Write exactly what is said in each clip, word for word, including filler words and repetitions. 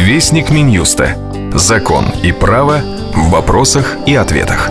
Вестник Минюста. Закон и право в вопросах и ответах.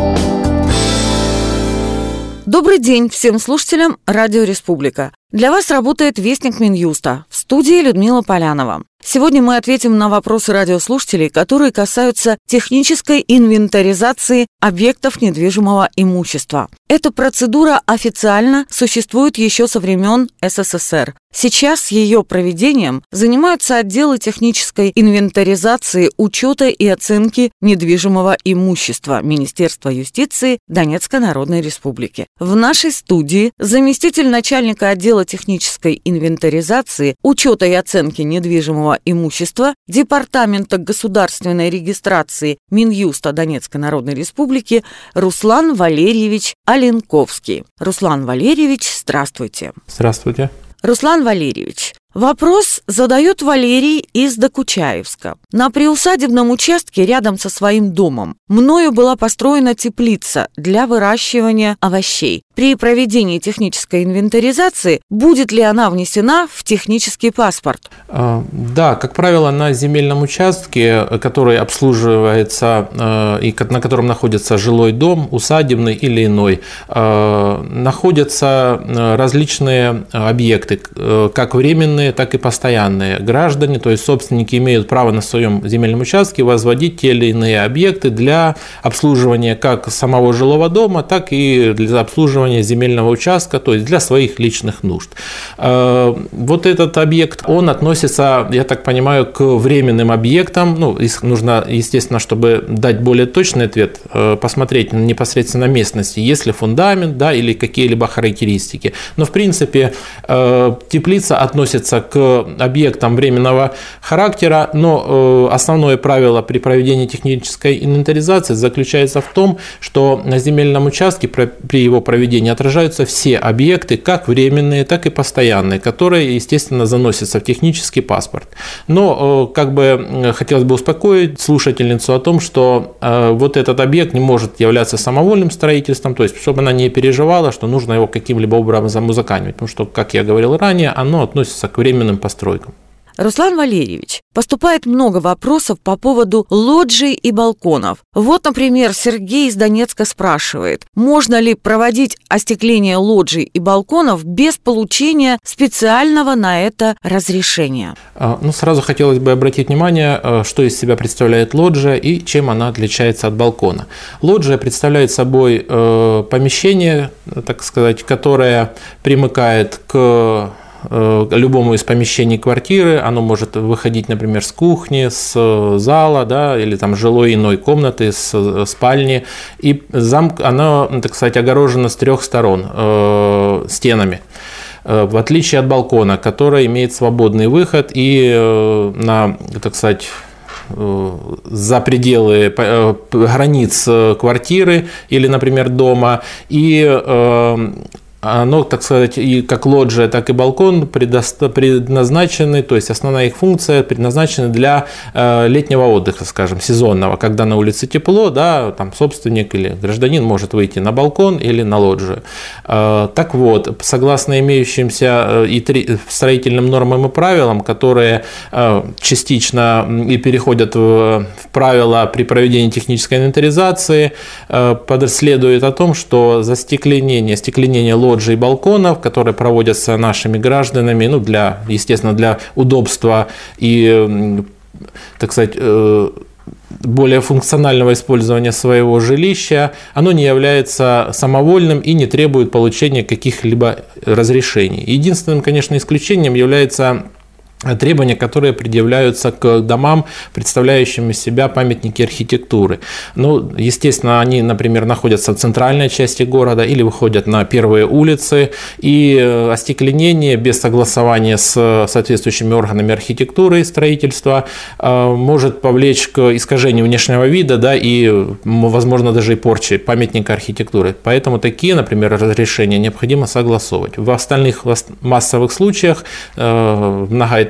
Добрый день всем слушателям Радио Республика. Для вас работает Вестник Минюста. В студии Людмила Полянова. Сегодня мы ответим на вопросы радиослушателей, которые касаются технической инвентаризации объектов недвижимого имущества. Эта процедура официально существует еще со времен эс эс эс эр. Сейчас ее проведением занимаются отделы технической инвентаризации, учета и оценки недвижимого имущества Министерства юстиции Донецкой Народной Республики. В нашей студии заместитель начальника отдела технической инвентаризации, учета и оценки недвижимого имущества Департамента государственной регистрации Минюста Донецкой Народной Республики Руслан Валерьевич Оленковский. Руслан Валерьевич, здравствуйте. Здравствуйте. Руслан Валерьевич, вопрос задает Валерий из Докучаевска. На приусадебном участке рядом со своим домом мною была построена теплица для выращивания овощей. При проведении технической инвентаризации будет ли она внесена в технический паспорт? Да, как правило, на земельном участке, который обслуживается и на котором находится жилой дом, усадебный или иной, находятся различные объекты, как временные, так и постоянные. Граждане, то есть собственники, имеют право на своем земельном участке возводить те или иные объекты для обслуживания как самого жилого дома, так и для обслуживания земельного участка, то есть для своих личных нужд. Вот этот объект, он относится, я так понимаю, к временным объектам. Ну, нужно, естественно, чтобы дать более точный ответ, посмотреть непосредственно на местности, есть ли фундамент, да, или какие-либо характеристики. Но, в принципе, теплица относится к объектам временного характера, но основное правило при проведении технической инвентаризации заключается в том, что на земельном участке при его проведении отражаются все объекты, как временные, так и постоянные, которые, естественно, заносятся в технический паспорт. Но как бы хотелось бы успокоить слушательницу о том, что вот этот объект не может являться самовольным строительством, то есть чтобы она не переживала, что нужно его каким-либо образом узаконивать, потому что, как я говорил ранее, оно относится к временным постройкам. Руслан Валерьевич, поступает много вопросов по поводу лоджий и балконов. Вот, например, Сергей из Донецка спрашивает, можно ли проводить остекление лоджий и балконов без получения специального на это разрешения? Ну, сразу хотелось бы обратить внимание, что из себя представляет лоджия и чем она отличается от балкона. Лоджия представляет собой помещение, так сказать, которое примыкает к любому из помещений квартиры. Оно может выходить, например, с кухни, с зала, да, или там жилой иной комнаты, с спальни. И замк, оно, так сказать, огорожено с трех сторон э, стенами. В отличие от балкона, который имеет свободный выход и э, на, так сказать, за пределы границ квартиры или, например, дома, и э, оно, так сказать, и как лоджия, так и балкон предназначены, то есть основная их функция предназначена для летнего отдыха, скажем, сезонного, когда на улице тепло, да, там собственник или гражданин может выйти на балкон или на лоджию. Так вот, согласно имеющимся и строительным нормам и правилам, которые частично и переходят в правила при проведении технической инвентаризации, следует о том, что застекленение, стекленение лоджии и балконов, которые проводятся нашими гражданами, ну, для, естественно, для удобства и, так сказать, более функционального использования своего жилища, оно не является самовольным и не требует получения каких-либо разрешений. Единственным, конечно, исключением является требования, которые предъявляются к домам, представляющим из себя памятники архитектуры. Ну, естественно, они, например, находятся в центральной части города или выходят на первые улицы, и остекленение без согласования с соответствующими органами архитектуры и строительства может повлечь к искажению внешнего вида, да, и, возможно, даже и порче памятника архитектуры. Поэтому такие, например, разрешения необходимо согласовывать. В остальных массовых случаях многоэтажных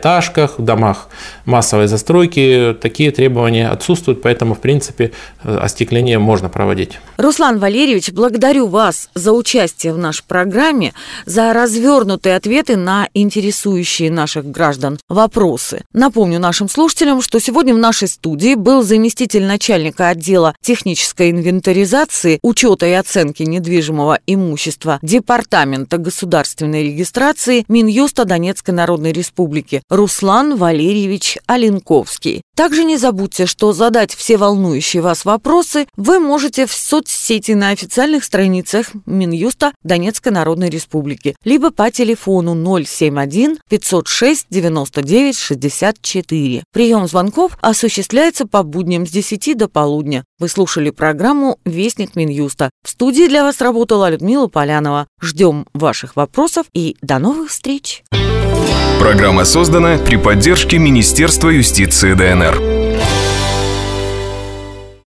многоэтажках, в домах массовой застройки такие требования отсутствуют, поэтому, в принципе, остекление можно проводить. Руслан Валерьевич, благодарю вас за участие в нашей программе, за развернутые ответы на интересующие наших граждан вопросы. Напомню нашим слушателям, что сегодня в нашей студии был заместитель начальника отдела технической инвентаризации, учета и оценки недвижимого имущества Департамента государственной регистрации Минюста Донецкой Народной Республики Руслан Валерьевич Оленковский. Также не забудьте, что задать все волнующие вас вопросы вы можете в соцсети на официальных страницах Минюста Донецкой Народной Республики, либо по телефону ноль семь один пятьсот шесть девяносто девять шестьдесят четыре. Прием звонков осуществляется по будням с десяти до полудня. Вы слушали программу «Вестник Минюста». В студии для вас работала Людмила Полянова. Ждем ваших вопросов и до новых встреч! Программа создана при поддержке Министерства юстиции ДНР.